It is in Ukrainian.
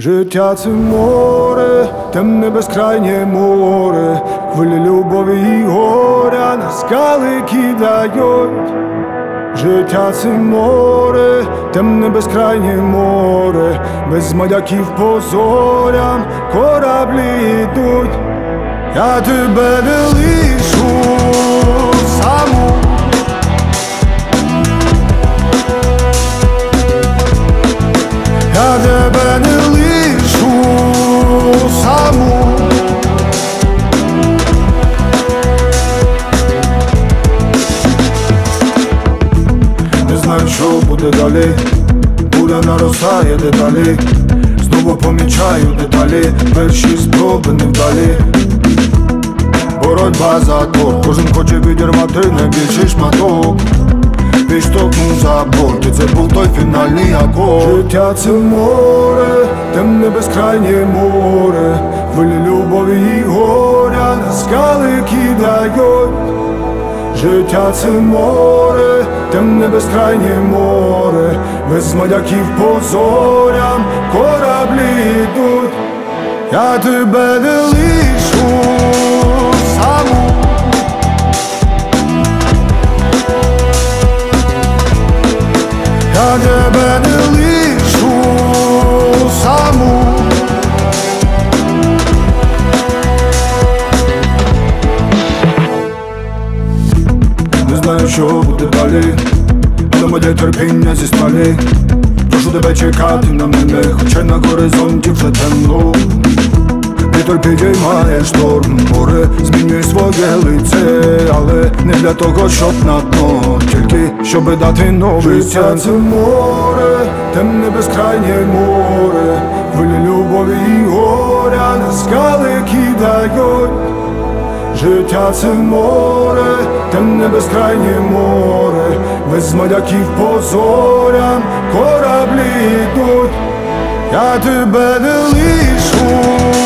Життя це море, темне безкрайнє море, хвилі любові і горя на скали кидають. Життя це море, темне безкрайнє море, без моряків по зорям кораблі йдуть. Я тебе не лишу саму, я тебе не лишу саму. Не знаю, що буде далі, буря наростає деталі. Знову помічаю деталі, перші спроби невдалі. Боротьба за торг, кожен хоче відірвати найбільший шматок. Підштовхнув за борт, і це був той фінальний акорд. Життя це море, темне безкрайнє море, хвилі любові і горя на скали кидають. Життя це море, темне безкрайнє море, без моряків по зорям кораблі йдуть. Я тебе не лишу саму, я тебе не лишу саму. Не знаю, що буде далі, але моє терпіння зі сталі. Прошу тебе чекати на мене, хоча на горизонті вже темно. Вітер підіймає шторм, море змінює своє лице, але не для того, щоб на дно, тільки щоб дати новий сенс. Життя це море, темне безкрайнє море, хвилі любові і горя на скали кидають. Життя це море, темне безкрайнє море, без моряків по зорям кораблі йдуть. Я тебе не лишу